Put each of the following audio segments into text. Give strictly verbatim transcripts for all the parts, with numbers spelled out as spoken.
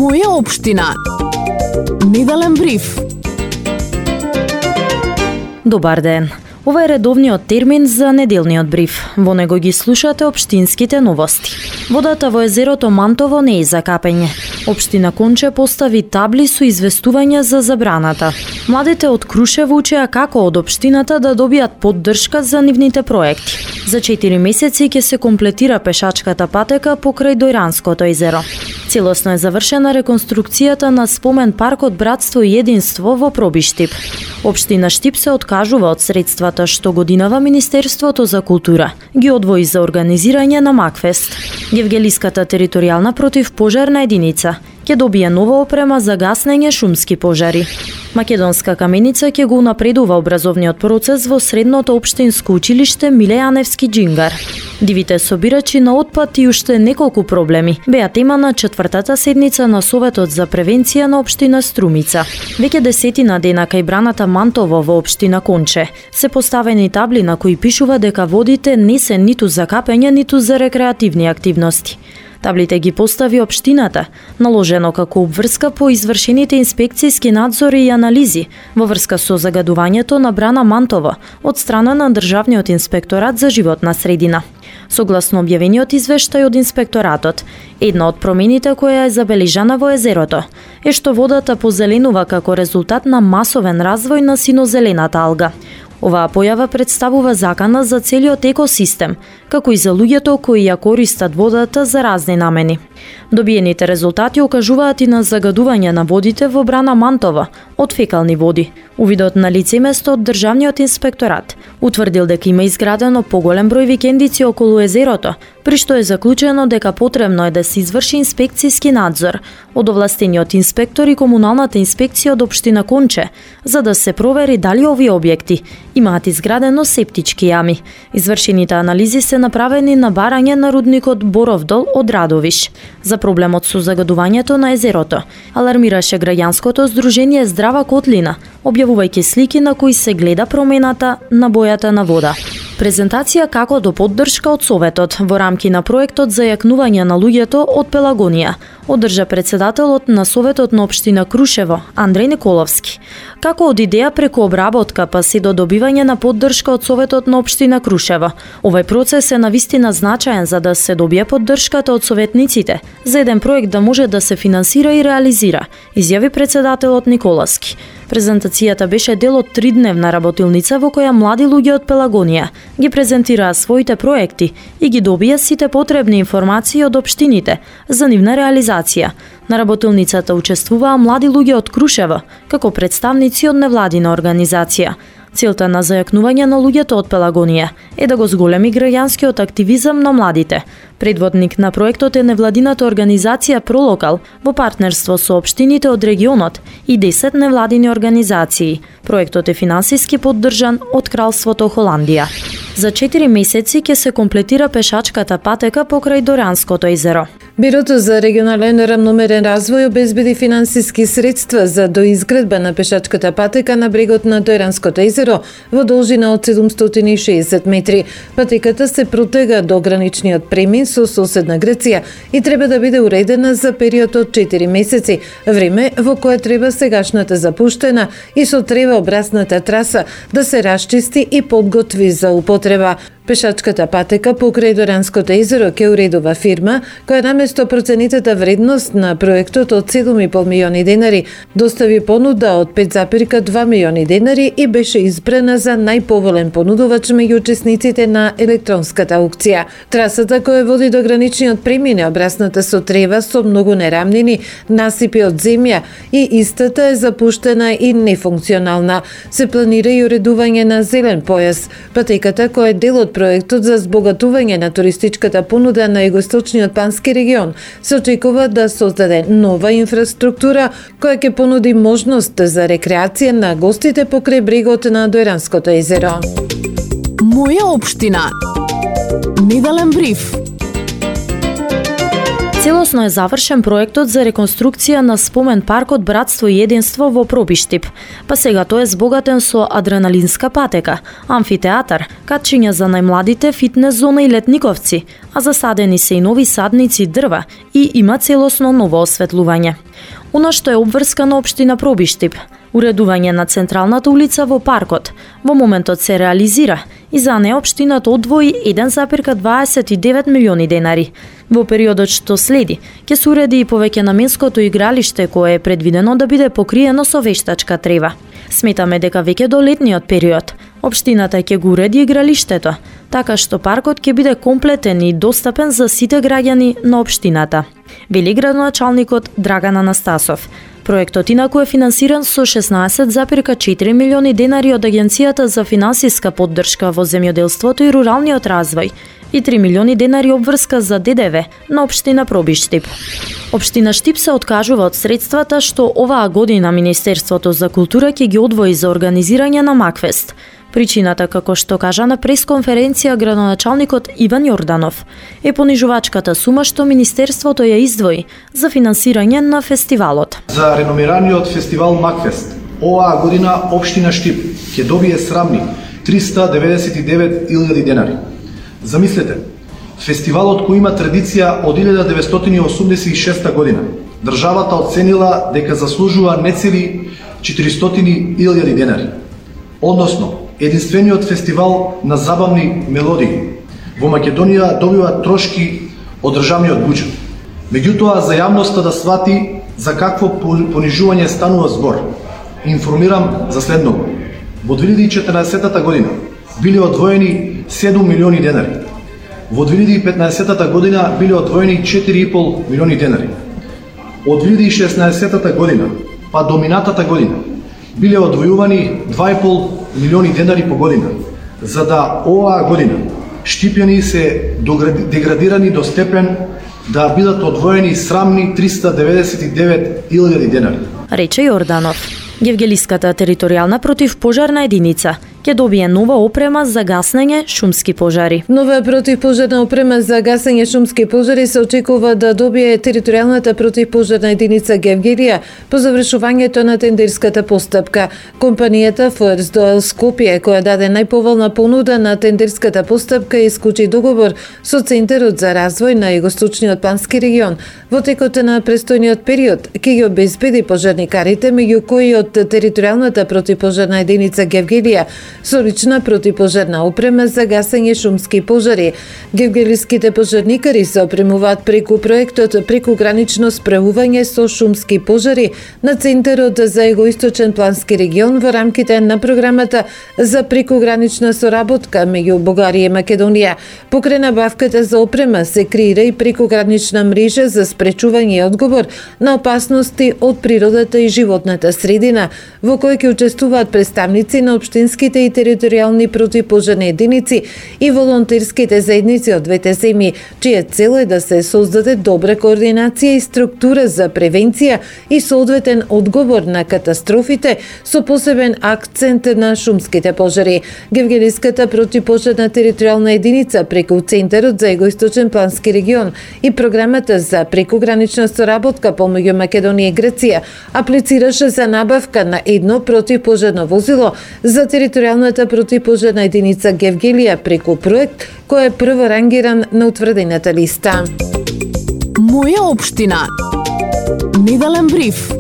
Моја општина. Неделен бриф. Добар ден. Ова е редовниот термин за неделниот бриф. Во него ги слушате општинските новости. Водата во езерото Мантово не е за капење. Општина Конче постави табли со известување за забраната. Младите од Крушево учеа како од општината да добијат поддршка за нивните проекти. За четири месеци ќе се комплетира пешачката патека покрај Дојранското езеро. Целосно е завршена реконструкцијата на спомен паркот Братство и единство во Пробиштип. Општина Штип се откажува од средствата што годинава Министерството за култура. Ги одвои за организирање на Макфест. Гевгелиската територијална противпожарна единица ќе добие нова опрема за гаснење шумски пожари. Македонска каменица ќе го унапредува образовниот процес во средното општинско училиште Миле Јаневски Џингар. Дивите собирачи на отпад и уште неколку проблеми беа тема на четвртата седница на Советот за превенција на општина Струмица. Веќе десетина дена кај браната Мантово во општина Конче се поставени табли на кои пишува дека водите не се ниту за капење, ниту за рекреативни активности. Таблите ги постави општината, наложено како обврска по извршените инспекцијски надзори и анализи во врска со загадувањето на брана Мантово од страна на Државниот инспекторат за животна средина. Согласно објавениот извештај од инспекторатот, една од промените која е забележана во езерото е што водата позеленува како резултат на масовен развој на синозелената алга. Оваа појава представува закана за целиот екосистем, како и за луѓето кои ја користат водата за разни намени. Добиените резултати окажуваат и на загадување на водите во брана Мантова од фекални води. Увидот на лице место од Државниот инспекторат утврдил дека има изградено поголем број викендици околу езерото, при што е заклучено дека потребно е да се изврши инспекцијски надзор од овластениот инспектор и комуналната инспекција од општина Конче, за да се провери дали овие објекти имаат изградено септички јами. Извршените анализи се направени на барање на рудникот Боровдол од Радовиш. За проблемот со загадувањето на езерото алармираше граѓанското здружение Здрава котлина, објавувајќи слики на кои се гледа промената на бојата на вода. Презентација како до поддршка од Советот во рамки на проектот за јакнување на луѓето од Пелагонија одржа председателот на Советот на општина Крушево Андреј Николовски. Како од идеја преку обработка па се до добивање на поддршка од Советот на општина Крушево. Овој процес е навистина значаен за да се добие поддршката од советниците за еден проект да може да се финансира и реализира, изјави председателот Николовски. Презентацијата беше дел од тридневна работилница во која млади луѓе од Пелагонија ги презентираа своите проекти и ги добија сите потребни информации од општините за нивна реализација. На работилницата учествуваа млади луѓе од Крушево, како представници од невладина организација. Целта на зајакнување на луѓето од Пелагонија е да го зголеми граѓанскиот активизам на младите. Предводник на проектот е невладината организација Пролокал во партнерство со општините од регионот и десет невладини организации. Проектот е финансиски поддржан од Кралството Холандија. За четири месеци ќе се комплетира пешачката патека покрај Дојранското езеро. Бирото за регионален рамномерен развој обезбеди финансиски средства за доизградба на пешачката патека на брегот на Дојранското езеро во должина од седумстотини и шеесет метри. Патеката се протега до граничниот премин со соседна Грција и треба да биде уредена за период од четири месеци, време во кое треба сегашната запуштена и со трева образната траса да се расчисти и подготви за употреба. Пешачката патека покрај Дојранското езеро ќе уредува фирма која наместо проценитата вредност на проектот од седум и пол милиони денари достави понуда од пет запирка два милиони денари и беше избрана за најповолен понудувач меѓу учесниците на електронската аукција. Трасата која води до граничниот премин е обрасната со трева со многу нерамнини, насипи од земја и истата е запуштена и нефункционална. Се планира и уредување на зелен појас. Патеката која е дел од проектот за збогатување на туристичката понуда на југоисточниот пански регион се очекува да создаде нова инфраструктура која ќе понуди можност за рекреација на гостите покрај брегот на Дојранското езеро. Моја општина. Неделен бриф. Целосно е завршен проектот за реконструкција на спомен паркот Братство и единство во Пробиштип, па сега тој е збогатен со адреналинска патека, амфитеатар, катчиња за најмладите, фитнес зона и летниковци, а засадени се и нови садници дрва и има целосно ново осветлување. Оно што е обврскано општина Пробиштип, уредување на централната улица во паркот, во моментот се реализира и за неа општината одвои еден зарез дваесет и девет милиони денари. Во периодот што следи, ќе се уреди и повеќе наменското игралиште кое е предвидено да биде покриено со вештачка трева. Сметаме дека веќе до летниот период општината ќе го уреди игралиштето, така што паркот ќе биде комплетен и достапен за сите граѓани на општината, вели градоначалникот Драган Анастасов. Проектот инаку е финансиран со шеснаесет зарез четири милиони денари од Агенцијата за финансиска поддршка во земјоделството и руралниот развој и три милиони денари обврска за Д Д В на општина Пробиштип. Општина Штип се откажува од средствата што оваа година Министерството за култура ќе ги одвои за организирање на Макфест. Причината, како што кажа на пресконференција градоначалникот Иван Јорданов, е понижувачката сума што Министерството ја издвои за финансирање на фестивалот. За реномираниот фестивал Макфест, оваа година општина Штип ќе добие срамни триста деветдесет и девет илјади денари. Замислете, фестивалот кој има традиција од илјада деветстотини осумдесет и шеста година, државата оценила дека заслужува нецели четиристотини илјади денари. Односно, единствениот фестивал на забавни мелодии во Македонија добива трошки од државниот буџет. Меѓутоа, за јавноста да свати за какво понижување станува збор, информирам за следното. Во две илјади и четрнаесетта година биле одвоени седум милиони денари. Во две илјади и петнаесетта година биле одвоени четири и пол милиони денари. Од две илјади и шеснаесетта година па до минатата година биле одвојувани два и пол милиони денари по година, за да оваа година Штипјани се деградирани до степен да бидат одвоени срамни триста деветдесет и девет илјади денари. Рече Јорданов. Гевгелиската територијална противпожарна единица ќе добие нова опрема за гаснење шумски пожари. Нова противпожарна опрема за гасење шумски пожари се очекува да добие територијалната противпожарна единица Гевгелија по завршувањето на тендерската постапка. Компанијата First Oil Скопје, која даде најповолна понуда на тендерската постапка, исклучи договор со Центарот за развој на Југоисточниот плански регион. Во текот на престојниот период ќе ги обезбеди пожарникарите, меѓу кои од територијалната противпожарна единица Гевгелија со лична противпожарна опрема за гасење шумски пожари. Гевгелиските пожарникари се опремуваат преку проектот прекугранично справување со шумски пожари на Центарот за Југоисточен плански регион во рамките на програмата за прекугранична соработка меѓу Бугарија и Македонија. Покрај набавката за опрема се креира и прекугранична мрежа за спречување и одговор на опасности од природата и животната средина, во кој ќе учествуваат представници на општинските и територијални противпожарни единици и волонтерските заедници од двете земји, чија цел е да се создаде добра координација и структура за превенција и соодветен одговор на катастрофите со посебен акцент на шумските пожари. Гевгелиската противпожарна територијална единица преку Центарот за Југоисточен плански регион и програмата за прекугранична соработка помеѓу Македонија и Грција аплицираше за набавка на едно противпожарно возило за територијалната противпожарна единица Гевгелија преку проект кој е прворангиран на утврдената листа. Моја општина. Неделен бриф.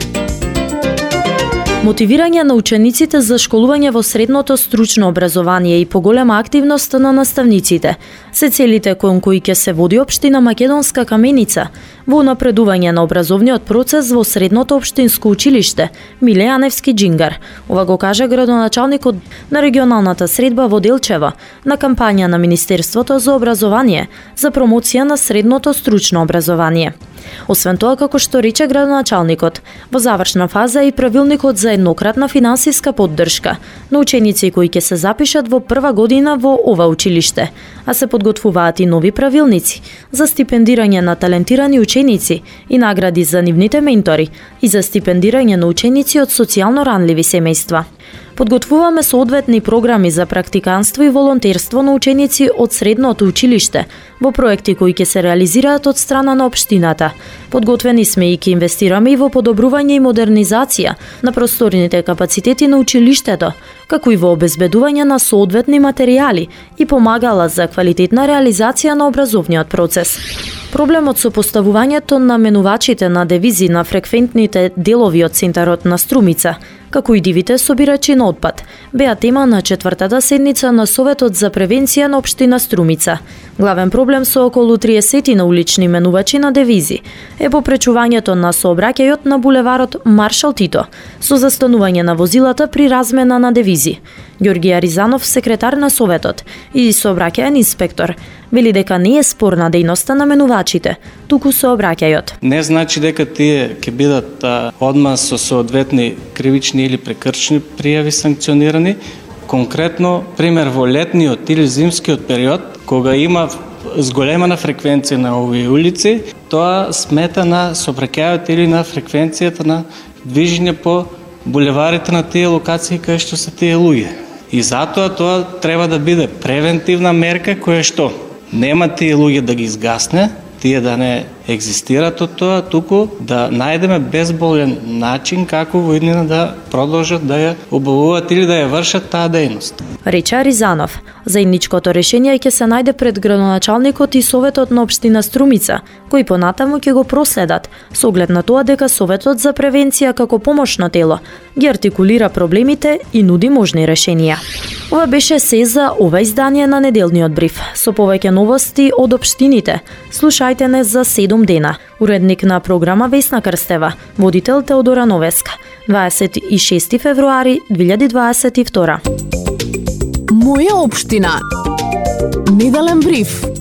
Мотивирање на учениците за школување во средното стручно образование и поголема активност на наставниците се целите кон кои ќе се води општина Македонска Каменица во напредување на образовниот процес во средното општинско училиште Миле Јаневски Џингар. Ова го кажа градоначалникот на регионалната средба во Делчево на кампања на Министерството за образование за промоција на средното стручно образование. Освен тоа, како што рече градоначалникот, во завршна фаза е и правилникот за еднократна финансиска поддршка на ученици кои ќе се запишат во прва година во ова училиште, а се подготвуваат и нови правилници за стипендирање на талентирани ученици и награди за нивните ментори и за стипендирање на ученици од социјално ранливи семејства. Подготвуваме соодветни програми за практиканство и волонтерство на ученици од средното училиште во проекти кои ќе се реализираат од страна на општината. Подготвени сме и ќе инвестираме и во подобрување и модернизација на просторните капацитети на училиштето, како и во обезбедување на соодветни материјали и помагала за квалитетна реализација на образовниот процес. Проблемот со поставувањето на менувачите на девизи на фреквентните делови од центарот на Струмица, како и дивите собирачи на отпад, беа тема на четвртата седница на Советот за превенција на општина Струмица. Главен проблем со околу триесет на улични менувачи на девизи е попречувањето на сообраќајот на булеварот Маршал Тито, со застанување на возилата при размена на девизи. Ѓорѓи Аризанов, секретар на Советот и сообраќаен инспектор, вели дека не е спорна дејноста на менувачите, туку сообраќајот. Не значи дека тие ќе бидат а, одма со соодветни кривични или прекршни пријави санкционирани. Конкретно, пример во летниот или зимскиот период, кога има зголемена фреквенција на овие улици, тоа смета на сообраќајот или на фреквенцијата на движење по булеварите на тие локации кај што се тие луѓе. И затоа тоа треба да биде превентивна мерка која што нема тие луѓе да ги изгасне, тие да не екзистират од тоа, туку да најдеме безболен начин како во иднина да продолжат да ја обавуваат или да ја вршат таа дејност. Рече Аризанов, заедничкото решение ќе се најде пред градоначалникот и Советот на општина Струмица, кои понатаму ќе го проследат, со оглед на тоа дека Советот за превенција како помошно тело ги артикулира проблемите и нуди можни решенија. Ова беше се за ова издание на неделниот бриф. Со повеќе новости од општините, слушајте не за седум дена. Уредник на програма Весна Крстева, водител Теодора Новеска. дваесет и шести февруари две илјади дваесет и втора. Моја општина. Неделен бриф.